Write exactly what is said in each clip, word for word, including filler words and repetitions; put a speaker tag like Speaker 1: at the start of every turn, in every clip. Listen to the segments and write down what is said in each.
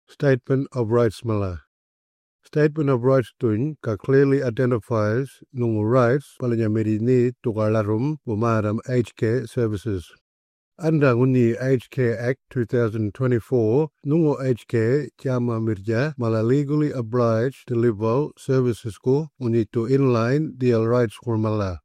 Speaker 1: Statement of Rights Mala. Statement of Rights Tun ka clearly identifies nungu rights palanyamiri ni tukalarum bumaram H K services. Under Uni H K Act twenty twenty-four, nungu H K Chama Mirja mala legally obliged to deliver services ko uni to inline deal rights ko mala.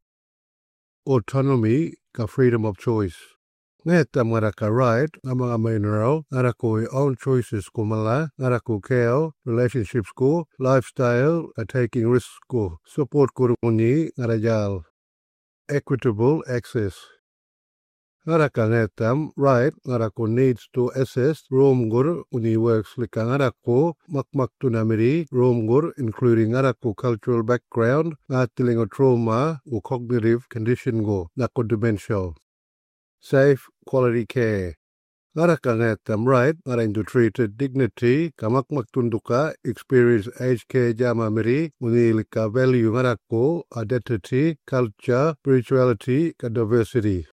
Speaker 1: Autonomy ka freedom of choice. Ngeta maraka right nga mga minero ngara ko own choices ko mala ngara ko keo relationships ko lifestyle ka taking risks ko support ko uni ngara jal equitable access ngara ka ngetam right ngara ko needs to assess room gur uni works lika ngara ko makmak tunamiri room gur including ngara ko cultural background ngatiling o trauma o cognitive condition go nako dementia. Safe quality care. Ngara ka ngetam right ngara into treated dignity kamakmak tunduka experience H K jama miri unilika value ngara ko identity, culture, spirituality ka diversity.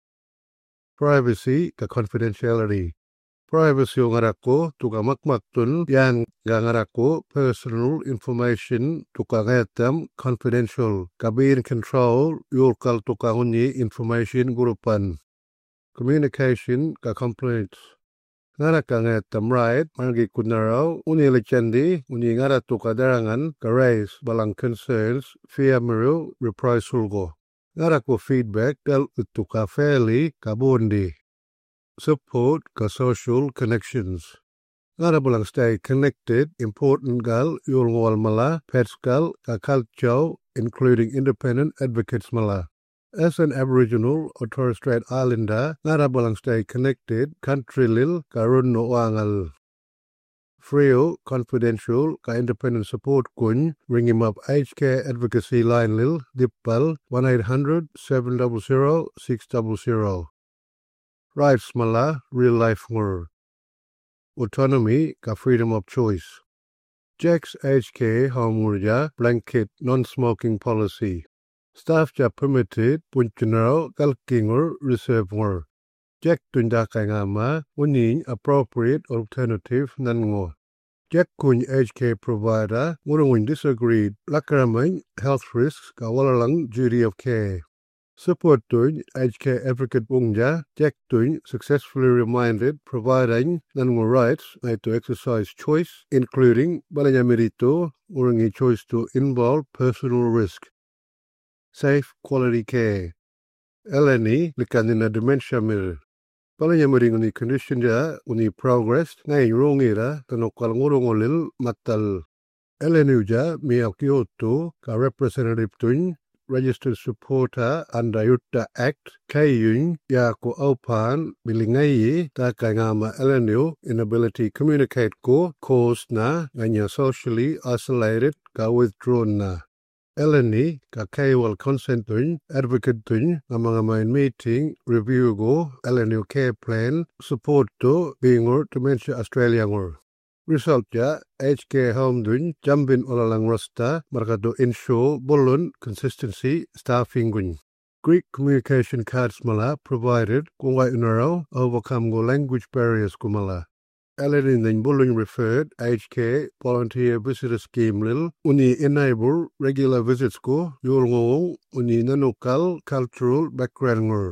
Speaker 1: Privacy ka confidentiality. Privacy ngara ko tuka makmak tun yan ngara ko personal information tuka ngetam confidential kabi in control yurkal tuka huni information gurupan. Communication ka complaints. Ngara ka ngetam right mangi kunaraw uni lechendi uni ngara tuka darangan ka raise balang concerns fear miru reprisal go. Ngara ko feedback del tuka fairly ka bondi. Support ka social connections. Ngara balang stay connected important gal yul ngwal mala pets gal ka culture including independent advocates mala. As an Aboriginal or Torres Strait Islander, ngara balang stay connected country lil karun no wangal. Frio confidential ka independent support kun ring him up H K advocacy line lil dippal one eight hundred seven hundred six hundred. Rights mala real life ngur. Autonomy ka freedom of choice. Jack's H K home murja blanket non-smoking policy. Staff ja permitted punchunaro kalkingur reservoir. Jack tunda kangama uning appropriate alternative nango. Jack kun H K provider ngurung disagreed lakaramang health risks kawalalang duty of care. Support tun H K advocate bungja Jack tun successfully reminded providing nango rights to exercise choice including balanyamirito ngurungi choice to involve personal risk. Safe quality care. Eleni likanina dementia mir. Palanyamiring uni condition ja uni progress ngay rongira tanokal ngurungolil matal. Eleni ja miyak Kyoto ka representative tun registered supporter under Yutta Act kayun ya ko opan bilingayi ta kangama Eleni inability communicate ko cause na nganya socially isolated ka withdrawn na. Eleni ka kaiwal consent tun advocate tun nga mga main meeting review go Eleni care plan support to being or dementia Australia ngor. Result ja H K home tun jambin olalang rosta markado ensure bolon consistency staffing gun. Greek communication cards mala provided kung wai unaraw overcome go language barriers kumala. Eleni then bullying referred H K volunteer visitor scheme lil uni enable regular visits ko yulngong uni nanukal cultural background ngor.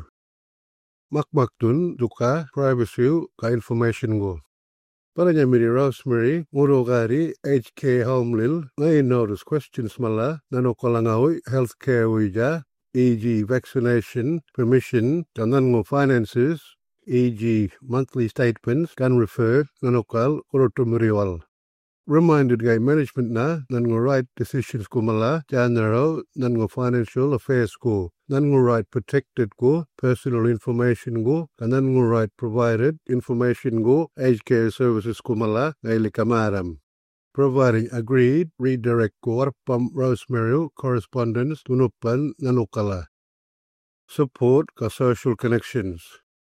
Speaker 1: Makmaktun duka privacy ka information go. Palanyamiri Rosemary ngurogari H K home lil ngay notice questions mala nanukalangawi healthcare wija for example vaccination permission tanango finances for example monthly statements can refer nanokal korotumiriwal. Reminded gay management na nango right decisions ko mala janaro nango financial affairs ko nango right protected ko personal information go nango right provided information go aged care services ko mala ngay likamaram. Providing agreed redirect ko warpam Rosemary correspondence tunupan nanokala. Support ka social connections.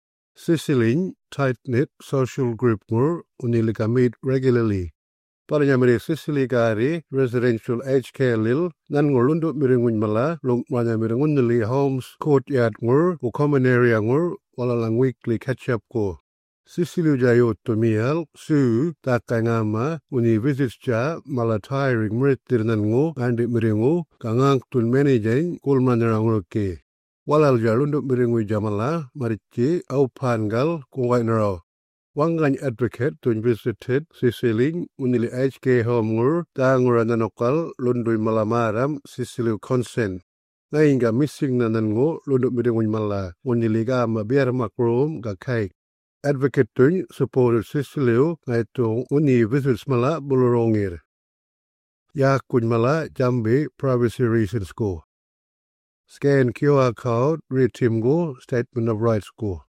Speaker 1: Sicily tight-knit social group ngur unilika meet regularly. Palanyamiri Sicily gari residential H K lil nan ngurundu miringun mala lung palanyamiringun nili homes courtyard ngur u common area ngur walalang weekly catch-up ko. Sicilio jayo tomial su takangama uni visitcha malatai ringmrit tirnango andi miringo kangang tun managing kulmanrangoke. Walal jalunduk miringo jamala marichi au pangal kungwainaro. Wangan advocate tun visited Sicily unili H K homngur tangurananokal lundui malamaram Sicilio consent. Ngainga missing nanango lunduk miringo mala uniliga mabiar makrum gakaik. Advocate tun supported Sicilio ngai tu uni visits mala bulurongir. Ya kun mala jambi privacy reasons ko. Scan Q R code read timgo statement of rights ko.